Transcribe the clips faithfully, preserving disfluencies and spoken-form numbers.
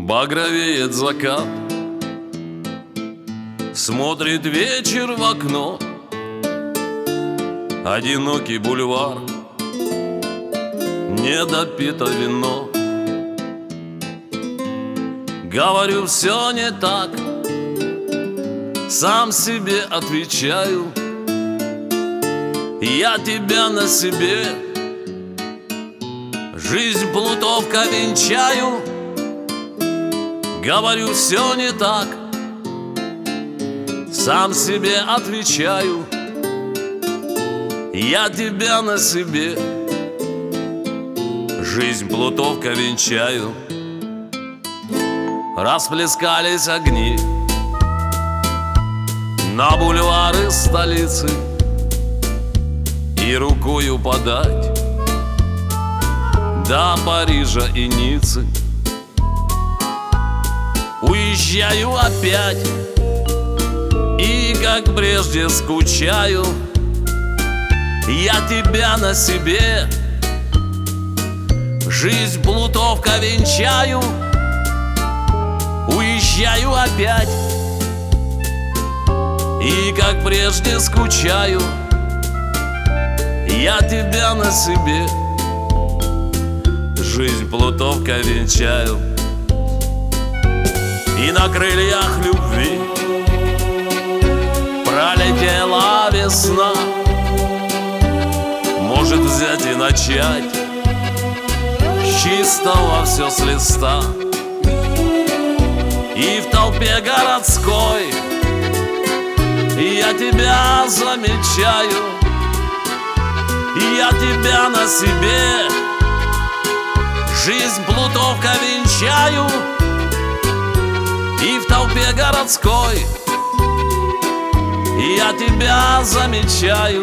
Багровеет закат, смотрит вечер в окно. Одинокий бульвар, недопито вино. Говорю, все не так, сам себе отвечаю. Я тебя на себе, жизнь плутовка венчаю. Говорю, все не так, сам себе отвечаю. Я тебя на себе, жизнь плутовка венчаю. Расплескались огни на бульвары столицы, и рукою подать до Парижа и Ниццы. Уезжаю опять и, как прежде, скучаю. Я тебя на себе, жизнь плутовка венчаю. Уезжаю опять и, как прежде, скучаю. Я тебя на себе, жизнь плутовка венчаю. И на крыльях любви пролетела весна. Может взять и начать с чистого все с листа. И в толпе городской я тебя замечаю. Я тебя на себе, жизнь плутовка венчаю. И в толпе городской я тебя замечаю.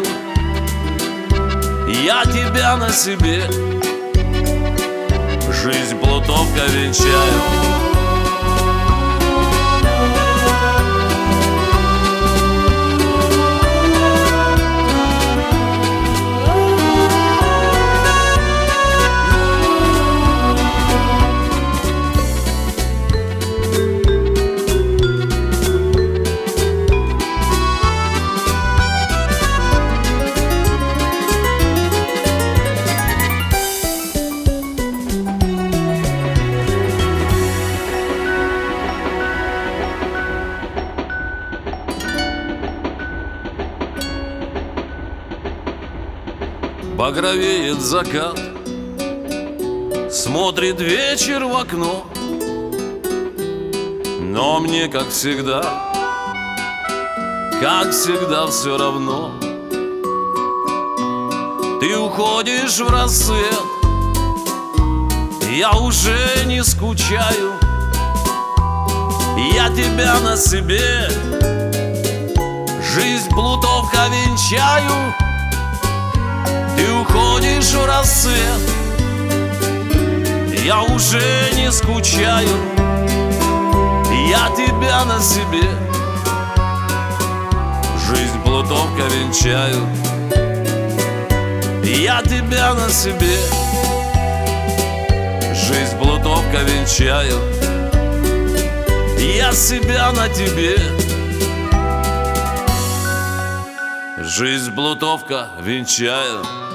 Я тебя на себе, жизнь плутовка венчаю. Багровеет закат, смотрит вечер в окно. Но мне, как всегда, как всегда все равно. Ты уходишь в рассвет, я уже не скучаю. Я тебя на себе, жизнь плутовка венчаю. Ты уходишь в рассвет, я уже не скучаю. Я тебя на себе, жизнь плутовка венчаю. Я тебя на себе, жизнь плутовка венчаю. Я себя на тебе, жизнь плутовка венчаю.